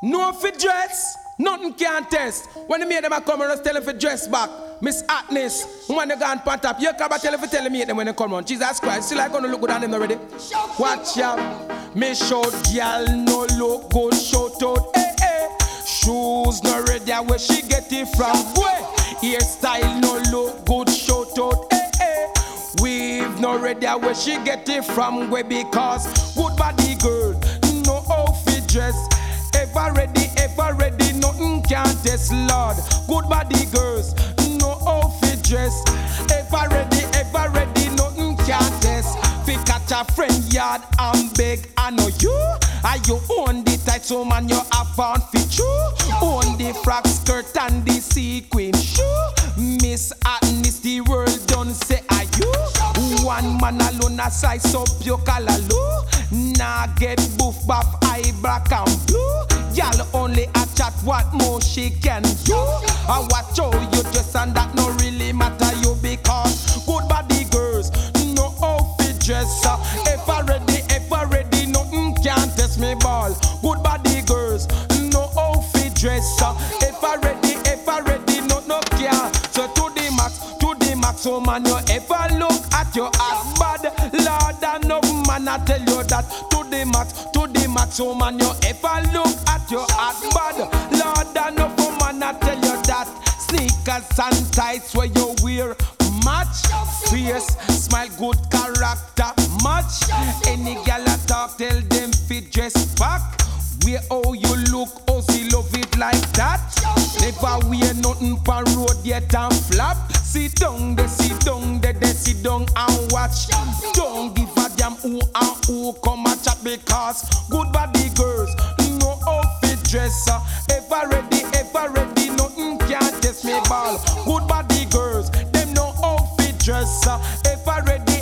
No fit dress, nothing can test. When the maid them a come and just tell them for dress back. Miss Atness, when they gone pan top, you come and tell them them when they come on. Jesus Christ, still I gonna look good on them already. Watch out, me show girl no look good, shout out, eh eh. Shoes no ready, where she get it from? Where? Hairstyle no look good, shout out, eh eh. Weave no ready, where she get it from? Where? Because good body girl, no outfit dress. Ever ready, nothing can test, Lord. Good body girls, no outfit dress. Ever ready, nothing can test. Fi catch a friend yard and beg, I know you. Are you own the tight so man you have on fit you? Own the frock skirt and the sequin shoe. Miss Atness, the world don't say are you. One man alone a slice up your callaloo. Nah get boof buff, eye black and blue. Y'all only a chat what more she can do. I watch how you dress and that no really matter you because good body girls, no outfit dress. Ever ready, nothing can test me ball. Good body girls, no outfit dress. Ever ready, no care. So to the max, so man you ever look at your ass bad. Lord enough man I tell you that. To the max, so man you ever look at your ass bad. Lord enough man I tell you that. Sneakers and tights where you wear match. Face, smile, good character match. Any gal I talk tell them fit dress back. Where how you look, oh she love it like that. Never wear nothing for road yet and flap. Sit down, they sit down and watch. Don't give a damn who and who come and chat because good body girls, no outfit dress. Ever ready, nothing can test me ball. Good body girls, them no outfit dress. Ever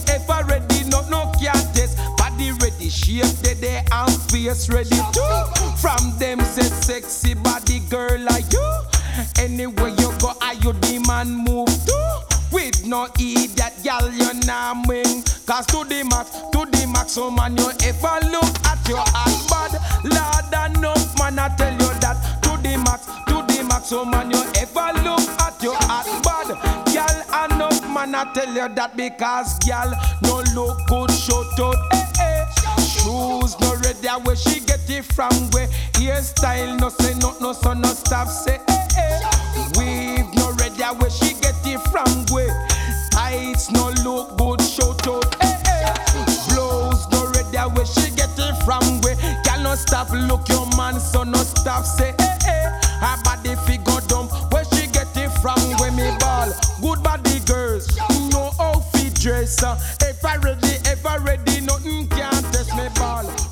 ready, no can test. Body ready, shape they and face ready too. From them say sexy body girl like you. Anywhere you go, are you the man move too? With no eat that gal you nah wing. Cause to the max, so man you ever look at your ass bad. Lord enough man I tell you that. To the max, so man you ever look at your ass bad. Gal enough man I tell you that because gal no look good, shout out, eh eh. Shoes no ready, where she get it from? Where? Hairstyle no say no so no stop say eh eh. Weave no ready, where she get it from? Where? Tights no look good, shout out, eh eh. Blouse no ready, where she get it from? Where? Girl no stop look your man, so no stop say eh eh. Her body figure dumb, where she get it from? Where me ball? Good body girls, no outfit dress. Ever ready, nothing can test me ball.